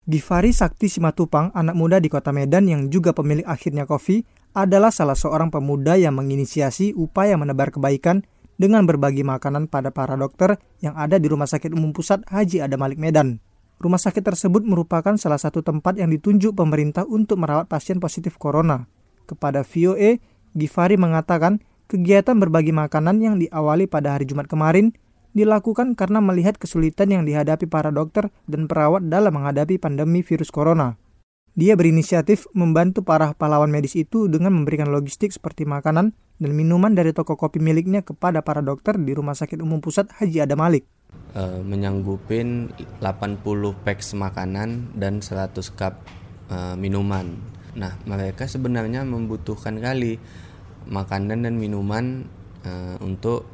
Givari Sakti Simatupang, anak muda di kota Medan yang juga pemilik Akhirnya Coffee, adalah salah seorang pemuda yang menginisiasi upaya menebar kebaikan dengan berbagi makanan pada para dokter yang ada di Rumah Sakit Umum Pusat Haji Adam Malik Medan. Rumah sakit tersebut merupakan salah satu tempat yang ditunjuk pemerintah untuk merawat pasien positif corona. Kepada VOA, Givari mengatakan kegiatan berbagi makanan yang diawali pada hari Jumat kemarin dilakukan karena melihat kesulitan yang dihadapi para dokter dan perawat dalam menghadapi pandemi virus corona. Dia berinisiatif membantu para pahlawan medis itu dengan memberikan logistik seperti makanan dan minuman dari toko kopi miliknya kepada para dokter di Rumah Sakit Umum Pusat Haji Adam Malik. Menyanggupin 80 packs makanan dan 100 cup minuman. Nah, mereka sebenarnya membutuhkan kali makanan dan minuman untuk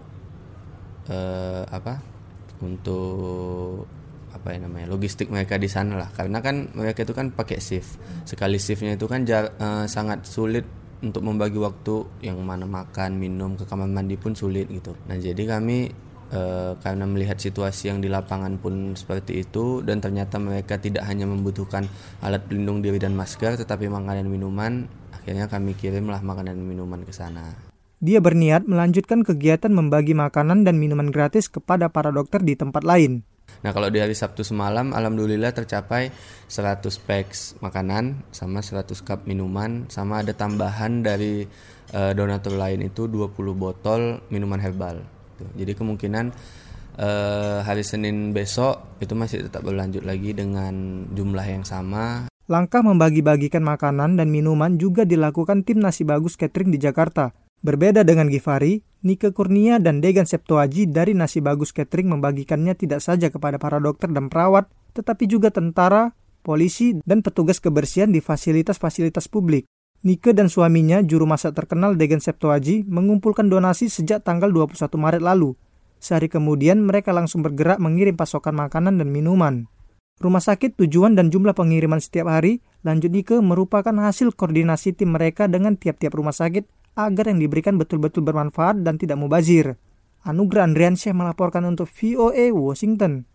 logistik mereka di sana lah, karena kan mereka itu kan pakai shift. Sekali shiftnya itu kan sangat sulit untuk membagi waktu, yang mana makan, minum, ke kamar mandi pun sulit gitu. Nah, jadi kami karena melihat situasi yang di lapangan pun seperti itu, dan ternyata mereka tidak hanya membutuhkan alat pelindung diri dan masker, tetapi makanan dan minuman, akhirnya kami kirimlah makanan dan minuman ke sana. Dia berniat melanjutkan kegiatan membagi makanan dan minuman gratis kepada para dokter di tempat lain. Nah, kalau di hari Sabtu semalam, alhamdulillah tercapai 100 packs makanan sama 100 cup minuman, sama ada tambahan dari donatur lain itu 20 botol minuman herbal. Jadi kemungkinan hari Senin besok itu masih tetap berlanjut lagi dengan jumlah yang sama. Langkah membagi-bagikan makanan dan minuman juga dilakukan tim Nasi Bagus Catering di Jakarta. Berbeda dengan Givari, Nike Kurnia dan Degan Septoaji dari Nasi Bagus Catering membagikannya tidak saja kepada para dokter dan perawat, tetapi juga tentara, polisi, dan petugas kebersihan di fasilitas-fasilitas publik. Nike dan suaminya, juru masak terkenal Degan Septoaji, mengumpulkan donasi sejak tanggal 21 Maret lalu. Sehari kemudian, mereka langsung bergerak mengirim pasokan makanan dan minuman. Rumah sakit, tujuan, dan jumlah pengiriman setiap hari, lanjut Nike, merupakan hasil koordinasi tim mereka dengan tiap-tiap rumah sakit agar yang diberikan betul-betul bermanfaat dan tidak mubazir. Anugrah Andriansyah melaporkan untuk VOA Washington.